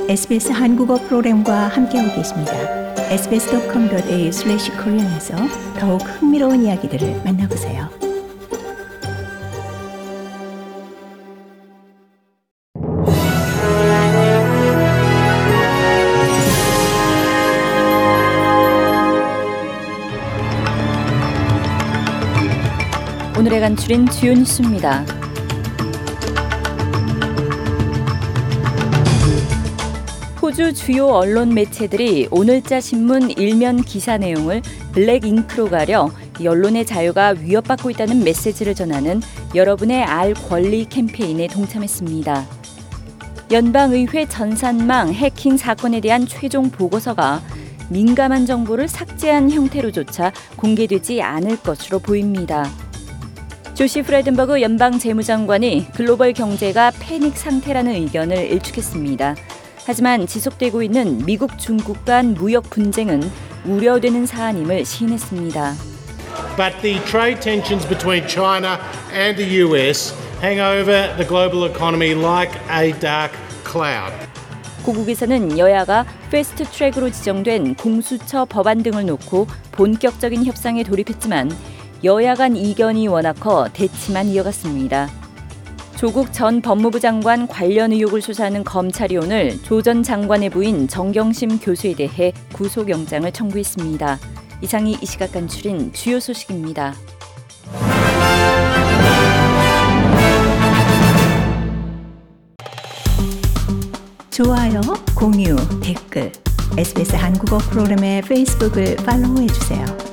SBS 한국어 프로그램과 함께하고 계십니다. sbs.com.au/korean에서 더욱 흥미로운 이야기들을 만나보세요. 오늘의 간추린 주요 뉴스입니다. 호주 주요 언론 매체들이 오늘자 신문 일면 기사 내용을 블랙잉크로 가려 언론의 자유가 위협받고 있다는 메시지를 전하는 여러분의 알 권리 캠페인에 동참했습니다. 연방의회 전산망 해킹 사건에 대한 최종 보고서가 민감한 정보를 삭제한 형태로조차 공개되지 않을 것으로 보입니다. 조시 프레든버그 연방 재무장관이 글로벌 경제가 패닉 상태라는 의견을 일축했습니다. 하지만 지속되고 있는 미국 중국 간 무역 분쟁은 우려되는 사안임을 시인했습니다. But the trade tensions between China and the US hang over the global economy like a dark cloud. 고국에서는 여야가 패스트 트랙으로 지정된 공수처 법안 등을 놓고 본격적인 협상에 돌입했지만 여야 간 이견이 워낙 커 대치만 이어갔습니다. 조국 전 법무부 장관 관련 의혹을 수사하는 검찰이 오늘 조 전 장관의 부인 정경심 교수에 대해 구속영장을 청구했습니다. 이상이 이 시각 간추린 주요 소식입니다. 좋아요, 공유, 댓글, SBS 한국어 프로그램의 페이스북을 팔로우해주세요.